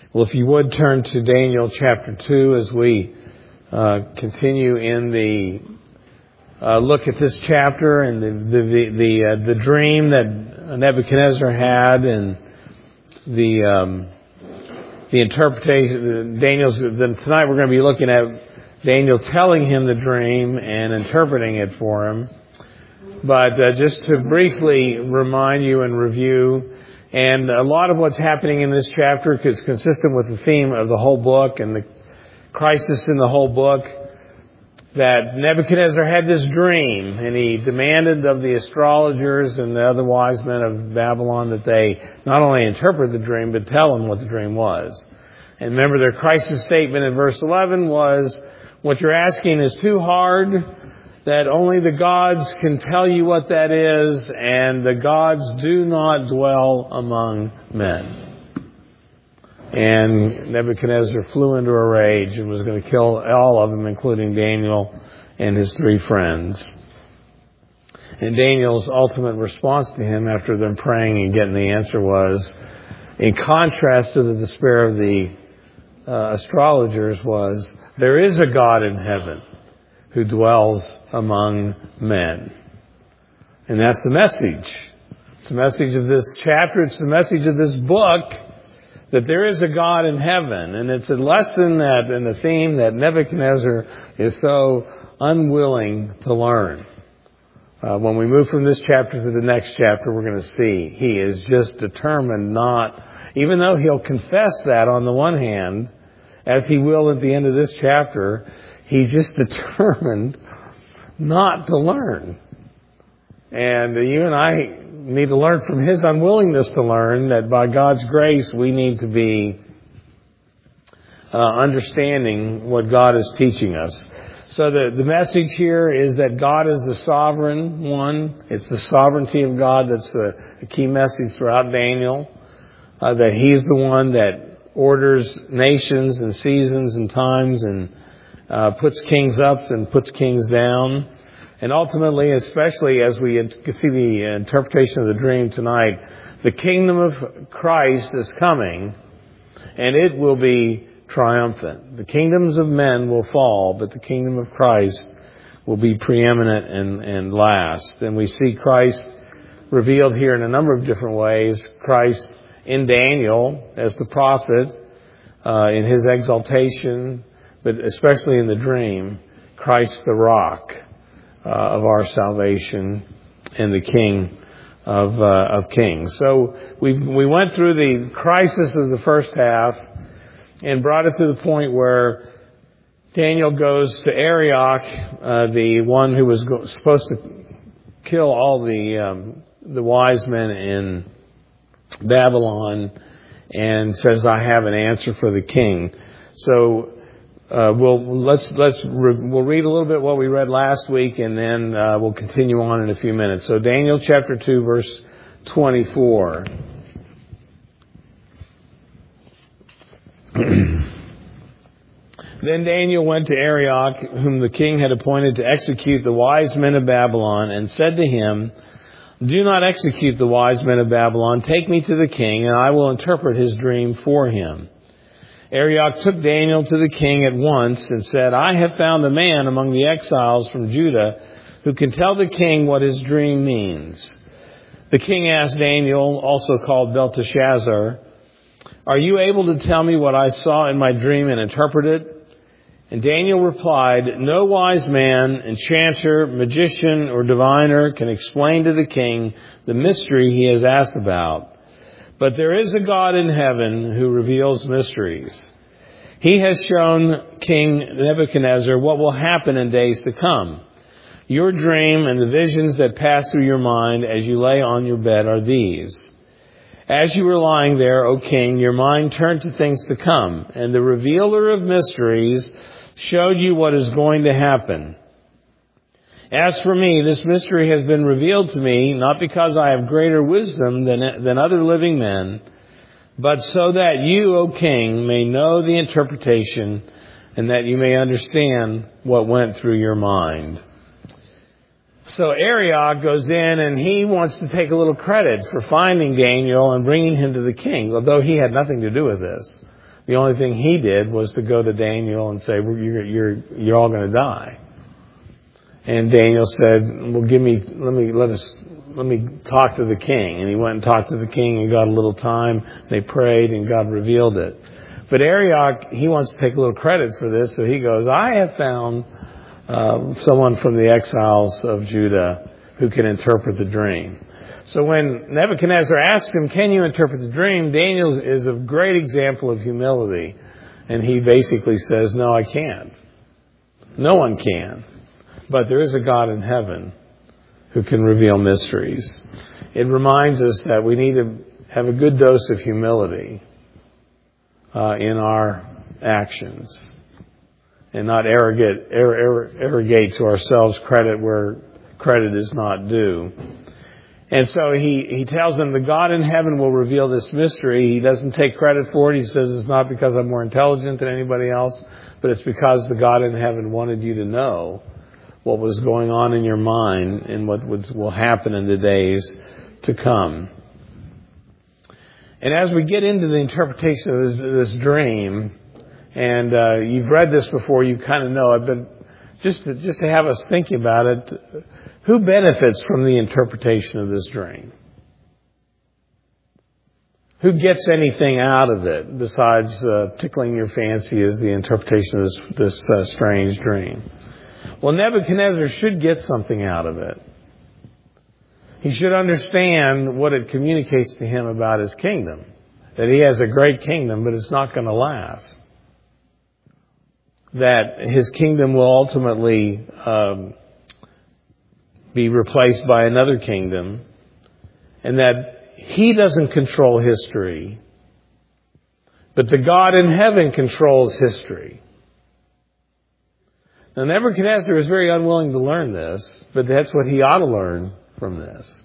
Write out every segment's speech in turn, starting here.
Well, if you would turn to Daniel chapter 2 as we continue in the look at this chapter and the dream that Nebuchadnezzar had and the interpretation. Tonight we're going to be looking at Daniel telling him the dream and interpreting it for him. But just to briefly remind you and review, and a lot of what's happening in this chapter is consistent with the theme of the whole book and the crisis in the whole book, that Nebuchadnezzar had this dream, and he demanded of the astrologers and the other wise men of Babylon that they not only interpret the dream, but tell him what the dream was. And remember, their crisis statement in verse 11 was, what you're asking is too hard, that only the gods can tell you what that is, and the gods do not dwell among men. And Nebuchadnezzar flew into a rage and was going to kill all of them, including Daniel and his three friends. And Daniel's ultimate response to him after them praying and getting the answer was, in contrast to the despair of the astrologers, was, there is a God in heaven who dwells among men. And that's the message. It's the message of this chapter. It's the message of this book, that there is a God in heaven. And it's a lesson that, and a theme that Nebuchadnezzar is so unwilling to learn. When we move from this chapter to the next chapter, we're going to see he is just determined not, even though he'll confess that on the one hand, as he will at the end of this chapter, he's just determined not to learn. And you and I need to learn from his unwillingness to learn, that by God's grace we need to be understanding what God is teaching us. So the message here is that God is the sovereign one. It's the sovereignty of God that's the key message throughout Daniel. That he's the one that orders nations and seasons and times and puts kings up and puts kings down. And ultimately, especially as we see the interpretation of the dream tonight, the kingdom of Christ is coming, and it will be triumphant. The kingdoms of men will fall, but the kingdom of Christ will be preeminent and last. And we see Christ revealed here in a number of different ways. Christ in Daniel as the prophet, in his exaltation, but especially in the dream, Christ the rock of our salvation and the King of kings. So we went through the crisis of the first half and brought it to the point where Daniel goes to Arioch, the one who was supposed to kill all the wise men in Babylon, and says, I have an answer for the king. So we'll read a little bit what we read last week, and then we'll continue on in a few minutes. So Daniel chapter 2, verse 24. Then Daniel went to Arioch, whom the king had appointed to execute the wise men of Babylon, and said to him, do not execute the wise men of Babylon. Take me to the king, and I will interpret his dream for him. Arioch took Daniel to the king at once and said, I have found a man among the exiles from Judah who can tell the king what his dream means. The king asked Daniel, also called Belteshazzar, are you able to tell me what I saw in my dream and interpret it? And Daniel replied, no wise man, enchanter, magician, or diviner can explain to the king the mystery he has asked about. But there is a God in heaven who reveals mysteries. He has shown King Nebuchadnezzar what will happen in days to come. Your dream and the visions that pass through your mind as you lay on your bed are these. As you were lying there, O king, your mind turned to things to come, and the revealer of mysteries showed you what is going to happen. As for me, this mystery has been revealed to me, not because I have greater wisdom than other living men, but so that you, O king, may know the interpretation and that you may understand what went through your mind. So Arioch goes in and he wants to take a little credit for finding Daniel and bringing him to the king, although he had nothing to do with this. The only thing he did was to go to Daniel and say, you're all going to die. And Daniel said, well, let me talk to the king. And he went and talked to the king and got a little time. They prayed and God revealed it. But Arioch, he wants to take a little credit for this. So he goes, I have found someone from the exiles of Judah who can interpret the dream. So when Nebuchadnezzar asked him, can you interpret the dream? Daniel is a great example of humility. And he basically says, no, I can't. No one can. But there is a God in heaven who can reveal mysteries. It reminds us that we need to have a good dose of humility in our actions and not arrogate to ourselves credit where credit is not due. And so he tells them the God in heaven will reveal this mystery. He doesn't take credit for it. He says it's not because I'm more intelligent than anybody else, but it's because the God in heaven wanted you to know what was going on in your mind and what will happen in the days to come. And as we get into the interpretation of this dream, and you've read this before, you kind of know it, but just to have us thinking about it, who benefits from the interpretation of this dream? Who gets anything out of it besides tickling your fancy as the interpretation of this strange dream? Well, Nebuchadnezzar should get something out of it. He should understand what it communicates to him about his kingdom. That he has a great kingdom, but it's not going to last. That his kingdom will ultimately be replaced by another kingdom. And that he doesn't control history, but the God in heaven controls history. Now, Nebuchadnezzar is very unwilling to learn this, but that's what he ought to learn from this.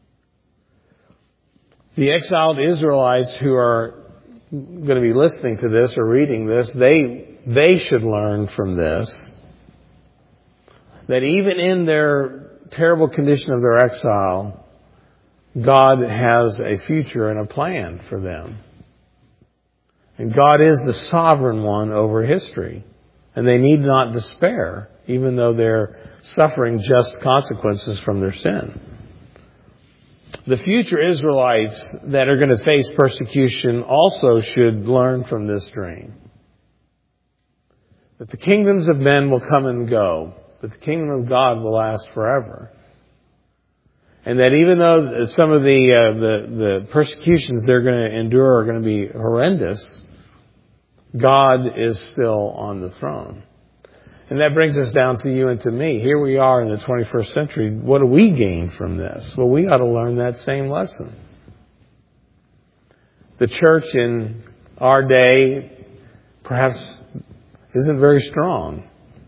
The exiled Israelites who are going to be listening to this or reading this, they should learn from this that even in their terrible condition of their exile, God has a future and a plan for them. And God is the sovereign one over history. And they need not despair, even though they're suffering just consequences from their sin. The future Israelites that are going to face persecution also should learn from this dream. That the kingdoms of men will come and go, but the kingdom of God will last forever. And that even though some of the persecutions they're going to endure are going to be horrendous, God is still on the throne. And that brings us down to you and to me. Here we are in the 21st century. What do we gain from this? Well, we ought to learn that same lesson. The church in our day perhaps isn't very strong.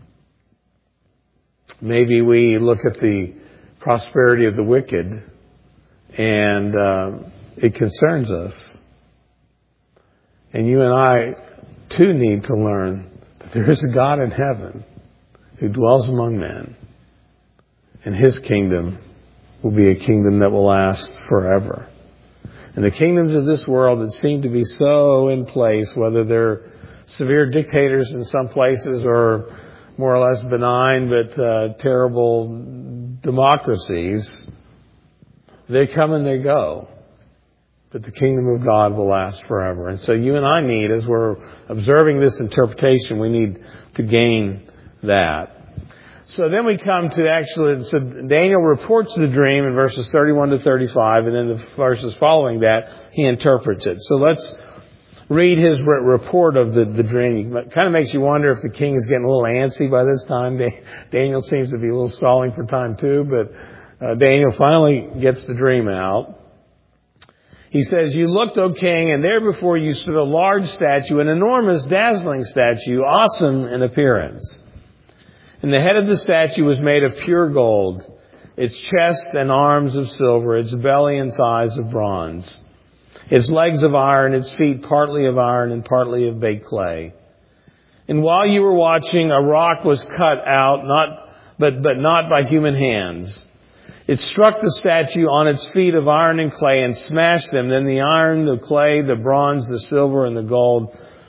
Maybe we look at the prosperity of the wicked and it concerns us. And you and I too need to learn that there is a God in heaven who dwells among men, and his kingdom will be a kingdom that will last forever. And the kingdoms of this world that seem to be so in place, whether they're severe dictators in some places or more or less benign but terrible democracies, they come and they go. But the kingdom of God will last forever. And so you and I need, as we're observing this interpretation, we need to gain that. So then we come to so Daniel reports the dream in verses 31 to 35, and then the verses following that, he interprets it. So let's read his report of the dream. It kind of makes you wonder if the king is getting a little antsy by this time. Daniel seems to be a little stalling for time too, but Daniel finally gets the dream out. He says, "You looked, O king, and there before you stood a large statue, an enormous, dazzling statue, awesome in appearance. And the head of the statue was made of pure gold, its chest and arms of silver, its belly and thighs of bronze, its legs of iron, its feet partly of iron and partly of baked clay. And while you were watching, a rock was cut out, but not by human hands. It struck the statue on its feet of iron and clay and smashed them. Then the iron, the clay, the bronze, the silver, and the gold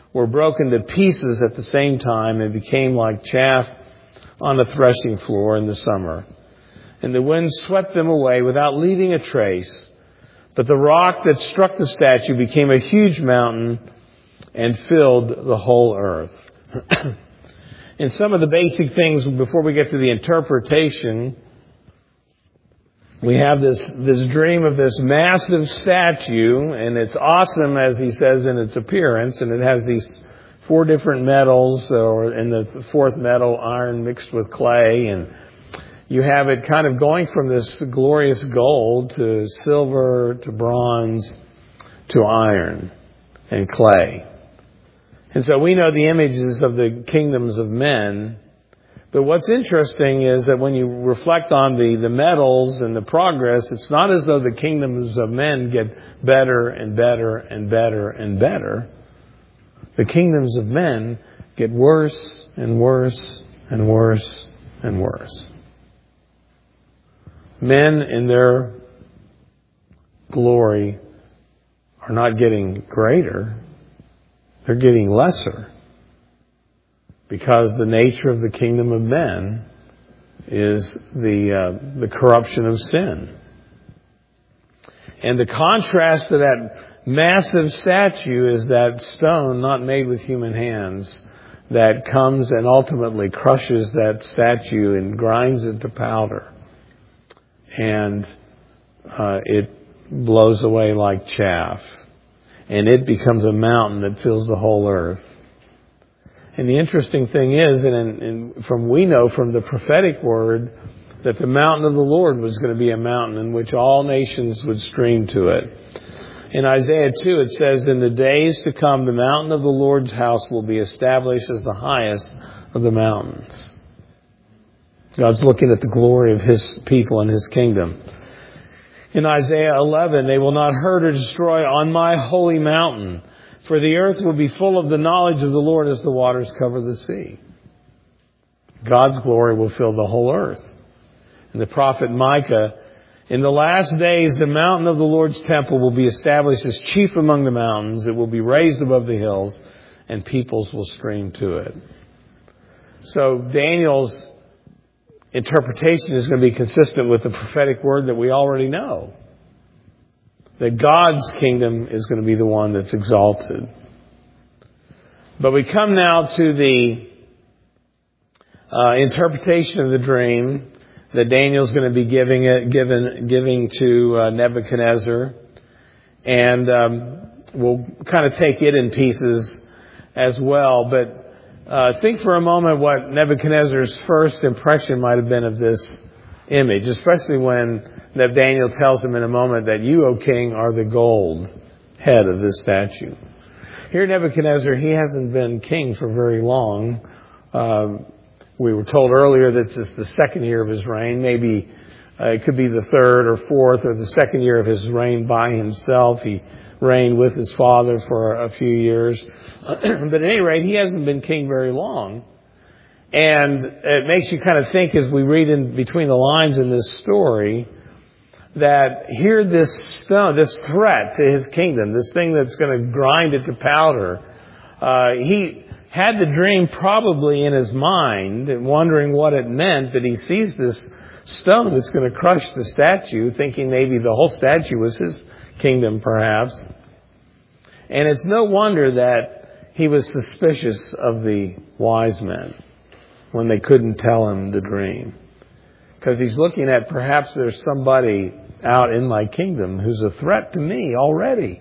were broken to pieces at the same time and became like chaff on a threshing floor in the summer. And the wind swept them away without leaving a trace. But the rock that struck the statue became a huge mountain and filled the whole earth. And some of the basic things before we get to the interpretation, we have this dream of this massive statue, and it's awesome, as he says, in its appearance, and it has these 4 different metals, or in the fourth metal, iron mixed with clay, and you have it kind of going from this glorious gold to silver to bronze to iron and clay. And so we know the images of the kingdoms of men. But what's interesting is that when you reflect on the metals and the progress, it's not as though the kingdoms of men get better and better and better and better. The kingdoms of men get worse and worse and worse and worse. Men in their glory are not getting greater. They're getting lesser. Because the nature of the kingdom of men is the corruption of sin. And the contrast to that massive statue is that stone not made with human hands that comes and ultimately crushes that statue and grinds it to powder. And it blows away like chaff. And it becomes a mountain that fills the whole earth. And the interesting thing is, we know from the prophetic word, that the mountain of the Lord was going to be a mountain in which all nations would stream to it. In Isaiah 2, it says, "In the days to come, the mountain of the Lord's house will be established as the highest of the mountains." God's looking at the glory of His people and His kingdom. In Isaiah 11, "They will not hurt or destroy on my holy mountain, for the earth will be full of the knowledge of the Lord as the waters cover the sea." God's glory will fill the whole earth. And the prophet Micah, "In the last days, the mountain of the Lord's temple will be established as chief among the mountains. It will be raised above the hills, and peoples will stream to it." So Daniel's interpretation is going to be consistent with the prophetic word that we already know. That God's kingdom is going to be the one that's exalted. But we come now to the interpretation of the dream that Daniel's going to be giving to Nebuchadnezzar. And we'll kind of take it in pieces as well. But think for a moment what Nebuchadnezzar's first impression might have been of this image, especially when Daniel tells him in a moment that you, O king, are the gold head of this statue. Here Nebuchadnezzar, he hasn't been king for very long. We were told earlier that this is the second year of his reign. Maybe it could be the third or fourth or the second year of his reign by himself. He reigned with his father for a few years. But at any rate, he hasn't been king very long. And it makes you kind of think, as we read in between the lines in this story, that here this stone, this threat to his kingdom, this thing that's going to grind it to powder, he had the dream probably in his mind and wondering what it meant, that he sees this stone that's going to crush the statue, thinking maybe the whole statue was his kingdom perhaps. And it's no wonder that he was suspicious of the wise men when they couldn't tell him the dream. Because he's looking at, perhaps there's somebody out in my kingdom who's a threat to me already.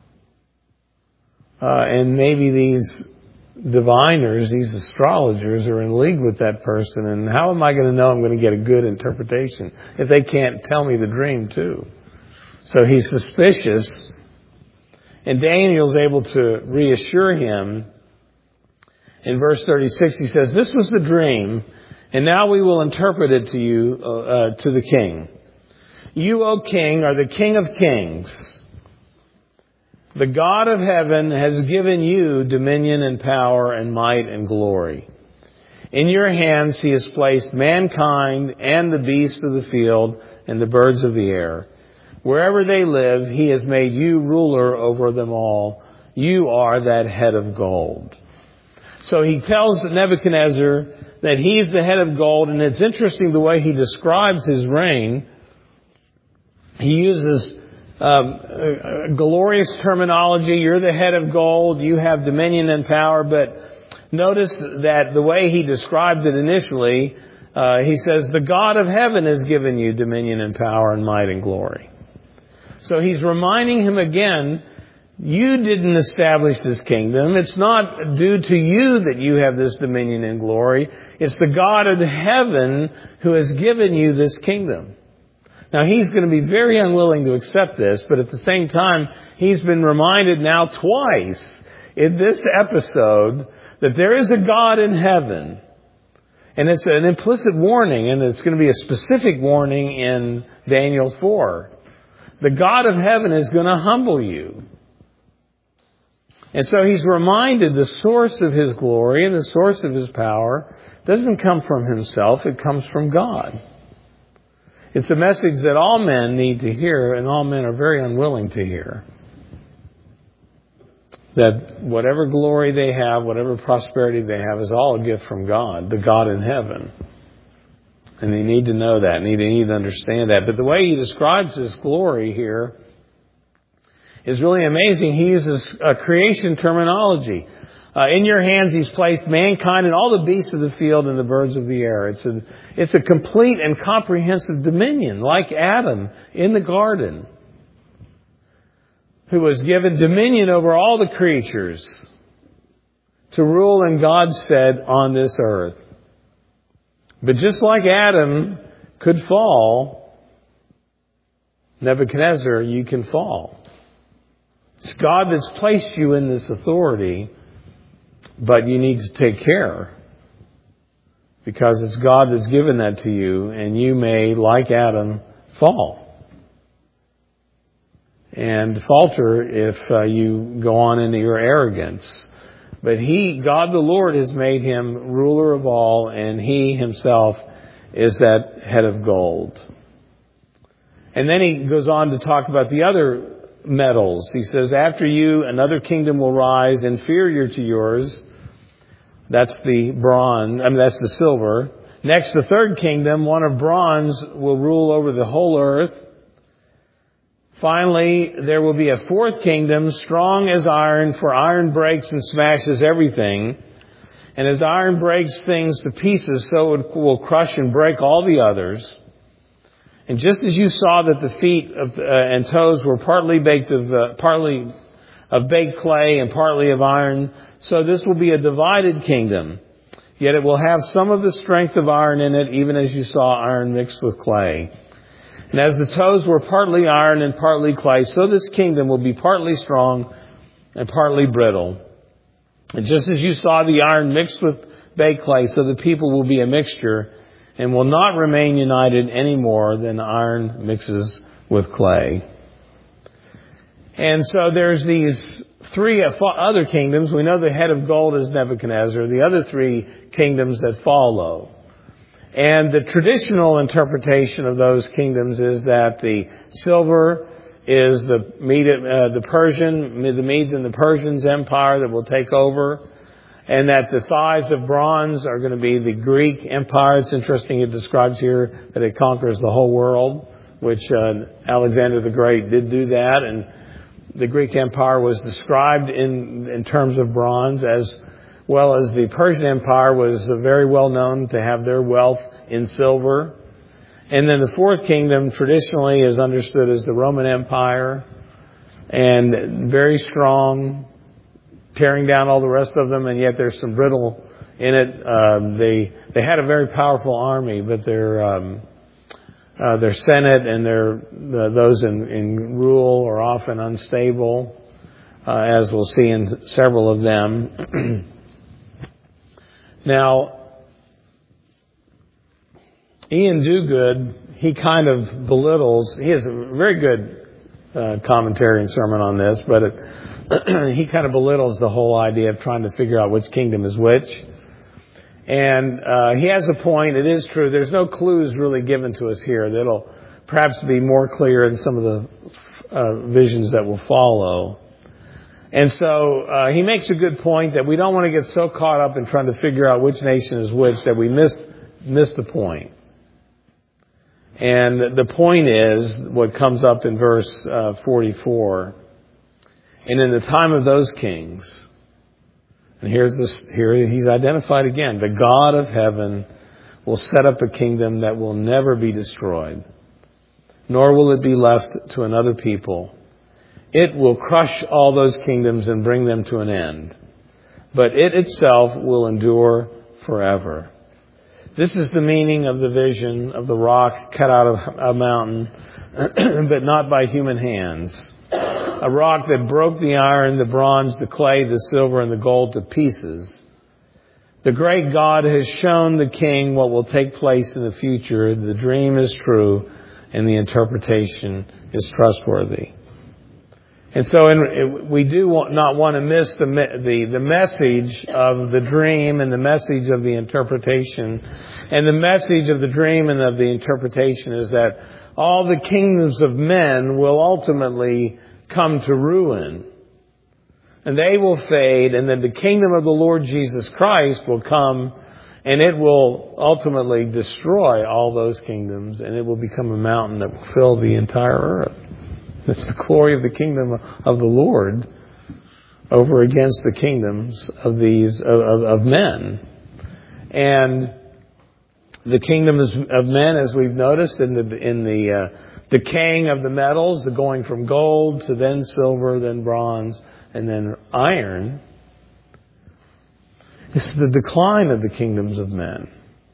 And maybe these diviners, these astrologers, are in league with that person. And how am I going to know I'm going to get a good interpretation if they can't tell me the dream too? So he's suspicious. And Daniel's able to reassure him. In verse 36, he says, "This was the dream, and now we will interpret it to you, to the king. You, O king, are the king of kings. The God of heaven has given you dominion and power and might and glory. In your hands he has placed mankind and the beasts of the field and the birds of the air. Wherever they live, he has made you ruler over them all. You are that head of gold. So he tells Nebuchadnezzar that he's the head of gold, and it's interesting the way he describes his reign. He uses glorious terminology. You're the head of gold. You have dominion and power. But notice that the way he describes it initially, he says, the God of heaven has given you dominion and power and might and glory. So he's reminding him again, you didn't establish this kingdom. It's not due to you that you have this dominion and glory. It's the God of heaven who has given you this kingdom. Now, he's going to be very unwilling to accept this, but at the same time, he's been reminded now twice in this episode that there is a God in heaven. And it's an implicit warning, and it's going to be a specific warning in Daniel 4. The God of heaven is going to humble you. And so he's reminded the source of his glory and the source of his power doesn't come from himself, it comes from God. It's a message that all men need to hear, and all men are very unwilling to hear. That whatever glory they have, whatever prosperity they have, is all a gift from God, the God in heaven. And they need to know that, and they need to understand that. But the way he describes this glory here is really amazing. He uses a creation terminology. In your hands he's placed mankind and all the beasts of the field and the birds of the air. It's a complete and comprehensive dominion, like Adam in the garden, who was given dominion over all the creatures to rule in God's stead on this earth. But just like Adam could fall, Nebuchadnezzar, you can fall. It's God that's placed you in this authority, but you need to take care, because it's God that's given that to you, and you may, like Adam, fall and falter if you go on into your arrogance. But God the Lord, has made him ruler of all, and he himself is that head of gold. And then he goes on to talk about the other metals. He says, after you, another kingdom will rise inferior to yours. That's the bronze. That's the silver. Next, the third kingdom, one of bronze, will rule over the whole earth. Finally, there will be a fourth kingdom, strong as iron, for iron breaks and smashes everything. And as iron breaks things to pieces, so it will crush and break all the others. And just as you saw that the feet and toes were partly of baked clay and partly of iron, so this will be a divided kingdom. Yet it will have some of the strength of iron in it, even as you saw iron mixed with clay. And as the toes were partly iron and partly clay, so this kingdom will be partly strong and partly brittle. And just as you saw the iron mixed with baked clay, so the people will be a mixture and will not remain united any more than iron mixes with clay. And so there's these three other kingdoms. We know the head of gold is Nebuchadnezzar. The other three kingdoms that follow. And the traditional interpretation of those kingdoms is that the silver is the Medes and the Persians empire that will take over. And that the thighs of bronze are going to be the Greek empire. It's interesting, it describes here that it conquers the whole world, which Alexander the Great did do that. And the Greek empire was described in terms of bronze, as well as the Persian empire was very well known to have their wealth in silver. And then the fourth kingdom traditionally is understood as the Roman Empire, and very strong, tearing down all the rest of them, and yet there's some brittle in it. They had a very powerful army, but their senate and those in rule are often unstable, as we'll see in several of them. Now, Ian Duguid, he kind of belittles. He has a very good commentary and sermon on this, but he kind of belittles the whole idea of trying to figure out which kingdom is which. And he has a point. It is true. There's no clues really given to us here. That'll perhaps be more clear in some of the visions that will follow. And so he makes a good point that we don't want to get so caught up in trying to figure out which nation is which that we miss the point. And the point is what comes up in verse 44. And in the time of those kings, and here he's identified again, the God of heaven will set up a kingdom that will never be destroyed, nor will it be left to another people. It will crush all those kingdoms and bring them to an end, but it itself will endure forever. This is the meaning of the vision of the rock cut out of a mountain, but not by human hands. A rock that broke the iron, the bronze, the clay, the silver, and the gold to pieces. The great God has shown the king what will take place in the future. The dream is true, and the interpretation is trustworthy. And so we do not want to miss the message of the dream and the message of the interpretation. And the message of the dream and of the interpretation is that all the kingdoms of men will ultimately come to ruin. And they will fade, and then the kingdom of the Lord Jesus Christ will come, and it will ultimately destroy all those kingdoms, and it will become a mountain that will fill the entire earth. It's the glory of the kingdom of the Lord over against the kingdoms of of men. And the kingdoms of men, as we've noticed in the decaying of the metals, the going from gold to then silver, then bronze, and then iron. This is the decline of the kingdoms of men.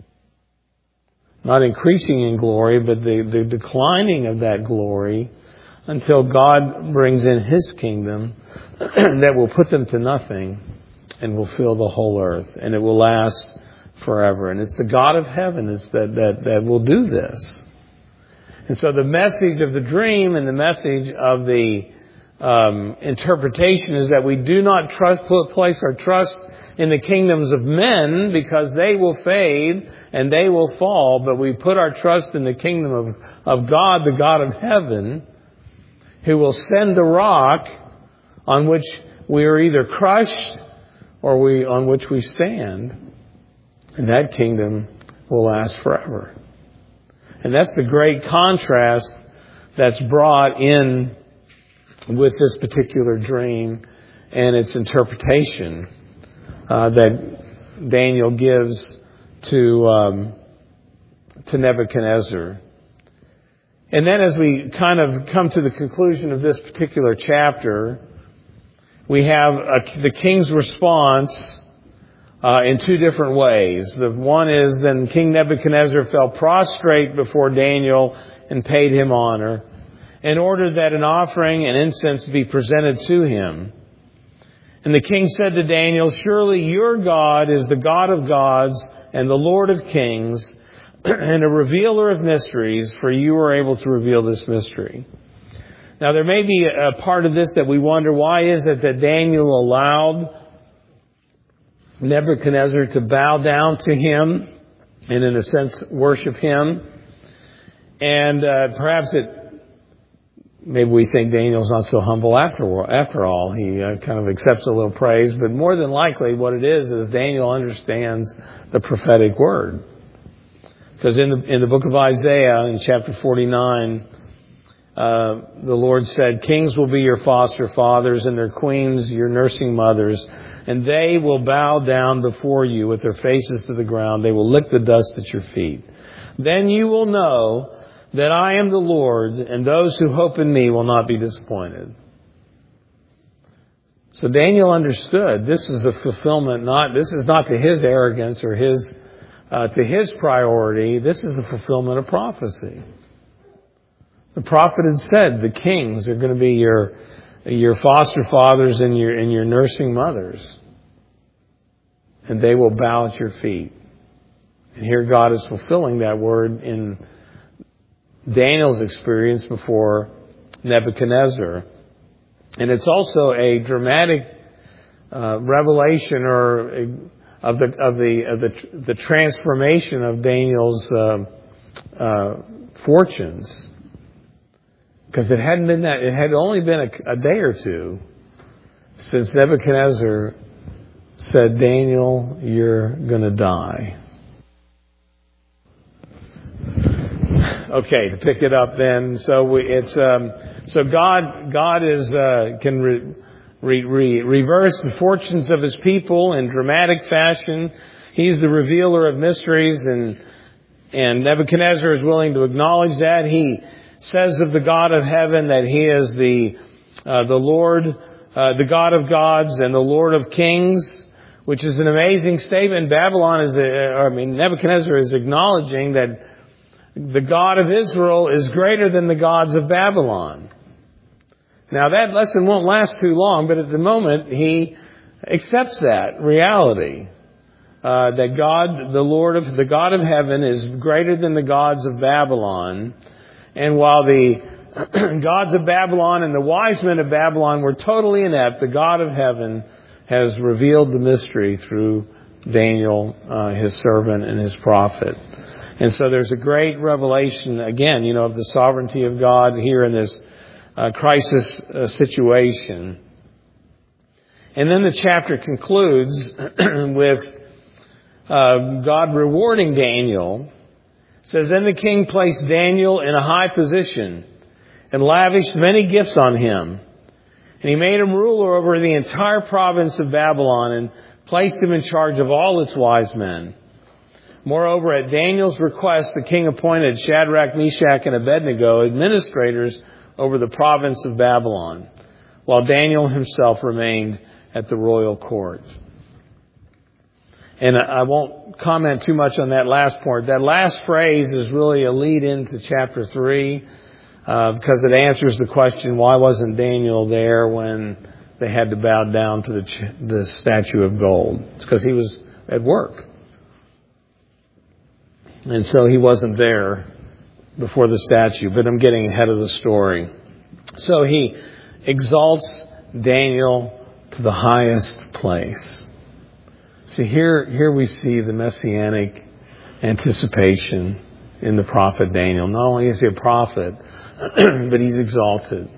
Not increasing in glory, but the declining of that glory until God brings in His kingdom that will put them to nothing and will fill the whole earth. And it will last forever. And it's the God of heaven that will do this. And so the message of the dream and the message of the interpretation is that we do not place our trust in the kingdoms of men because they will fade and they will fall, but we put our trust in the kingdom of God, the God of heaven, who will send the rock on which we are either crushed or on which we stand, and that kingdom will last forever. And that's the great contrast that's brought in with this particular dream and its interpretation that Daniel gives to Nebuchadnezzar. And then as we kind of come to the conclusion of this particular chapter, we have the king's response in two different ways. The one is then King Nebuchadnezzar fell prostrate before Daniel and paid him honor, and ordered that an offering and incense be presented to him. And the king said to Daniel, "Surely your God is the God of gods and the Lord of kings, and a revealer of mysteries, for you are able to reveal this mystery." Now there may be a part of this that we wonder, why is it that Daniel allowed Nebuchadnezzar to bow down to him and in a sense worship him? And perhaps maybe we think Daniel's not so humble after all. He kind of accepts a little praise, but more than likely what it is Daniel understands the prophetic word. Because in the book of Isaiah, in chapter 49, the Lord said, "Kings will be your foster fathers, and their queens your nursing mothers, and they will bow down before you with their faces to the ground. They will lick the dust at your feet. Then you will know that I am the Lord, and those who hope in me will not be disappointed." So Daniel understood this is a fulfillment. This is not to his arrogance or to his priority. This is a fulfillment of prophecy. The prophet had said the kings are going to be your foster fathers and your nursing mothers, and they will bow at your feet. And here God is fulfilling that word in Daniel's experience before Nebuchadnezzar. And it's also a dramatic revelation of the transformation of Daniel's fortunes. Because it had only been a day or two since Nebuchadnezzar said, Daniel, you're going to die. Okay, to pick it up then. So God can reverse the fortunes of His people in dramatic fashion. He's the revealer of mysteries, and Nebuchadnezzar is willing to acknowledge that. He says of the God of heaven that He is the Lord, the God of gods and the Lord of kings, which is an amazing statement. Nebuchadnezzar is acknowledging that the God of Israel is greater than the gods of Babylon. Now that lesson won't last too long, but at the moment he accepts that reality. That God, the God of heaven, is greater than the gods of Babylon. And while the gods of Babylon and the wise men of Babylon were totally inept, the God of heaven has revealed the mystery through Daniel, His servant and His prophet. And so there's a great revelation, again, of the sovereignty of God here in this crisis situation. And then the chapter concludes with God rewarding Daniel. It says, then the king placed Daniel in a high position and lavished many gifts on him. And he made him ruler over the entire province of Babylon and placed him in charge of all its wise men. Moreover, at Daniel's request, the king appointed Shadrach, Meshach, and Abednego administrators over the province of Babylon, while Daniel himself remained at the royal court. And I won't comment too much on that last part. That last phrase is really a lead into chapter 3, because it answers the question, why wasn't Daniel there when they had to bow down to the statue of gold? It's because he was at work. And so he wasn't there before the statue, but I'm getting ahead of the story. So he exalts Daniel to the highest place. See, here we see the messianic anticipation in the prophet Daniel. Not only is he a prophet, but he's exalted.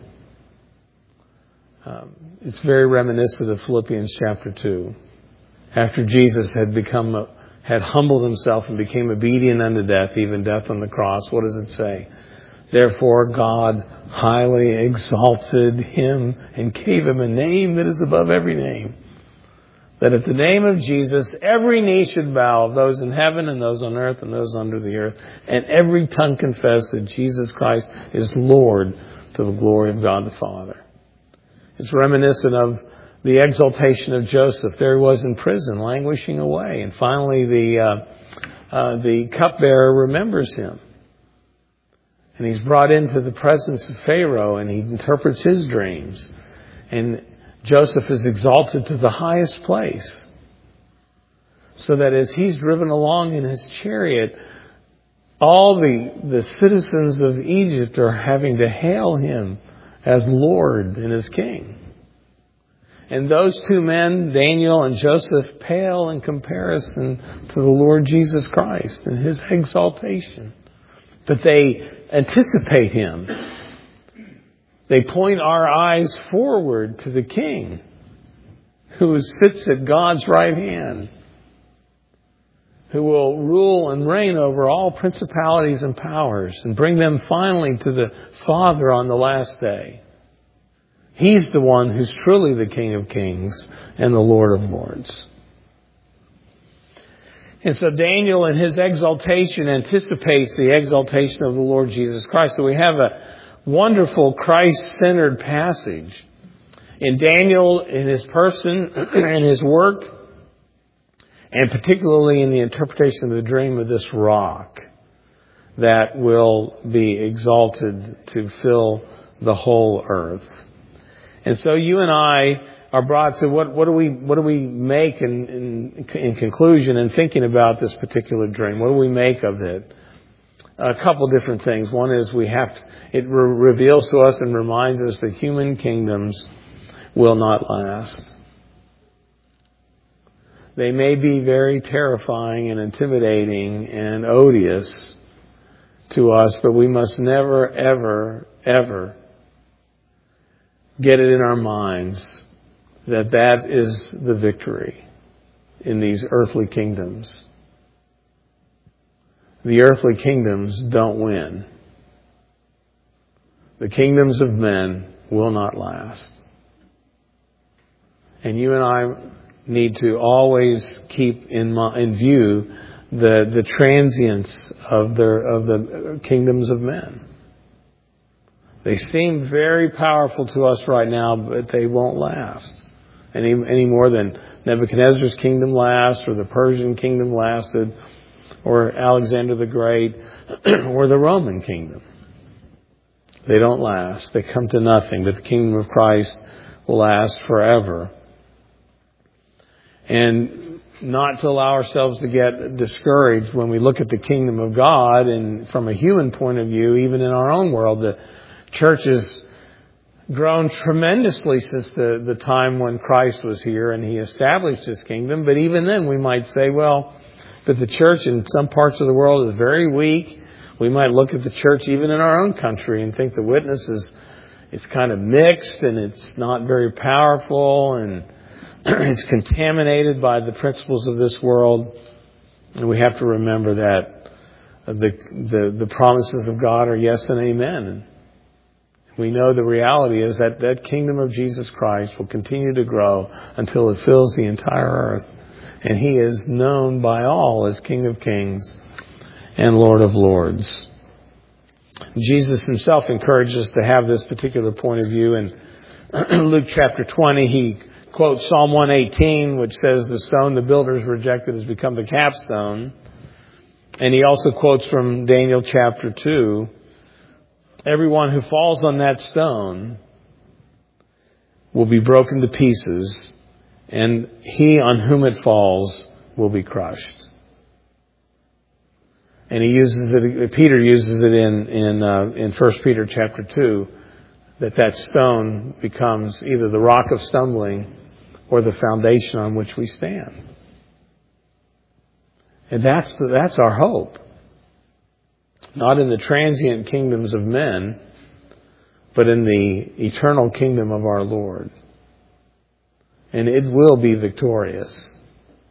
It's very reminiscent of Philippians chapter 2. After Jesus had humbled himself and became obedient unto death, even death on the cross, what does it say? Therefore God highly exalted him and gave him a name that is above every name, that at the name of Jesus every knee should bow, of those in heaven and those on earth and those under the earth, and every tongue confess that Jesus Christ is Lord, to the glory of God the Father. It's reminiscent of the exaltation of Joseph. There he was in prison, languishing away. And finally the cupbearer remembers him. And he's brought into the presence of Pharaoh, and he interprets his dreams. And Joseph is exalted to the highest place. So that as he's driven along in his chariot, all the citizens of Egypt are having to hail him as Lord and as King. And those two men, Daniel and Joseph, pale in comparison to the Lord Jesus Christ and His exaltation. But they anticipate Him. They point our eyes forward to the King who sits at God's right hand, who will rule and reign over all principalities and powers and bring them finally to the Father on the last day. He's the one who's truly the King of Kings and the Lord of Lords. And so Daniel in his exaltation anticipates the exaltation of the Lord Jesus Christ. So we have a wonderful Christ-centered passage in Daniel, in his person and his work, and particularly in the interpretation of the dream of this rock that will be exalted to fill the whole earth. And so you and I are brought to what do we make in conclusion in thinking about this particular dream? What do we make of it? A couple different things. One is it reveals to us and reminds us that human kingdoms will not last. They may be very terrifying and intimidating and odious to us, but we must never, ever, ever get it in our minds that is the victory in these earthly kingdoms. The earthly kingdoms don't win. The kingdoms of men will not last. And you and I need to always keep in view the transience of the kingdoms of men. They seem very powerful to us right now, but they won't last any more than Nebuchadnezzar's kingdom lasts, or the Persian kingdom lasted, or Alexander the Great, or the Roman kingdom. They don't last. They come to nothing, but the kingdom of Christ will last forever. And not to allow ourselves to get discouraged when we look at the kingdom of God, and from a human point of view, even in our own world, the church has grown tremendously since the time when Christ was here and He established His kingdom. But even then we might say, well, that the church in some parts of the world is very weak. We might look at the church even in our own country and think the witness it's kind of mixed, and it's not very powerful, and it's contaminated by the principles of this world. And we have to remember that the promises of God are yes and amen. And we know the reality is that kingdom of Jesus Christ will continue to grow until it fills the entire earth. And He is known by all as King of Kings and Lord of Lords. Jesus Himself encouraged us to have this particular point of view. In Luke chapter 20, He quotes Psalm 118, which says, "The stone the builders rejected has become the capstone." And He also quotes from Daniel chapter 2, "Everyone who falls on that stone will be broken to pieces, and he on whom it falls will be crushed." And Peter uses it in 1 Peter chapter 2, that stone becomes either the rock of stumbling or the foundation on which we stand. And that's our hope. Not in the transient kingdoms of men, but in the eternal kingdom of our Lord. And it will be victorious.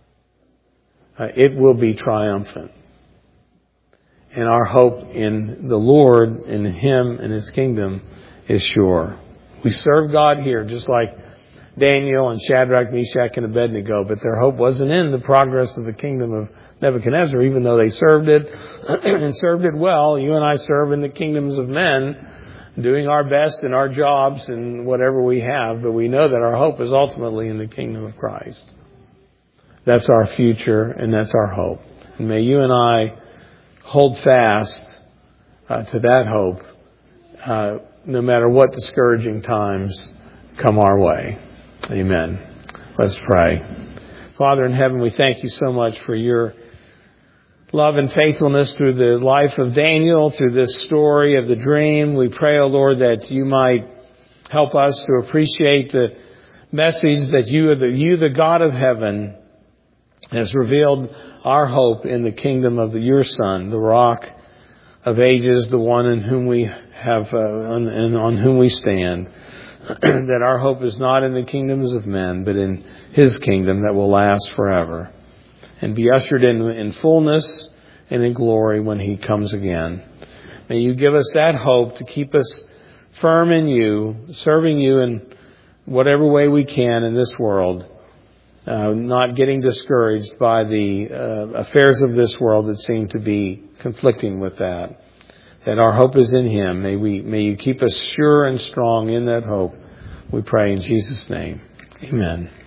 It will be triumphant. And our hope in the Lord, in Him and His kingdom is sure. We serve God here, just like Daniel and Shadrach, Meshach, and Abednego, but their hope wasn't in the progress of the kingdom of Nebuchadnezzar, even though they served it and served it well. You and I serve in the kingdoms of men, doing our best in our jobs and whatever we have, but we know that our hope is ultimately in the kingdom of Christ. That's our future, and that's our hope. And may you and I hold fast to that hope, no matter what discouraging times come our way. Amen. Let's pray. Father in heaven, we thank You so much for Your love and faithfulness through the life of Daniel, through this story of the dream. We pray, O Lord, that You might help us to appreciate the message that You, the God of heaven, has revealed our hope in the kingdom of Your Son, the rock of ages, the one in whom we have and on whom we stand. That our hope is not in the kingdoms of men, but in His kingdom that will last forever and be ushered in fullness and in glory when He comes again. May You give us that hope to keep us firm in You, serving You in whatever way we can in this world, not getting discouraged by the affairs of this world that seem to be conflicting with that. That our hope is in Him. May You keep us sure and strong in that hope. We pray in Jesus' name. Amen.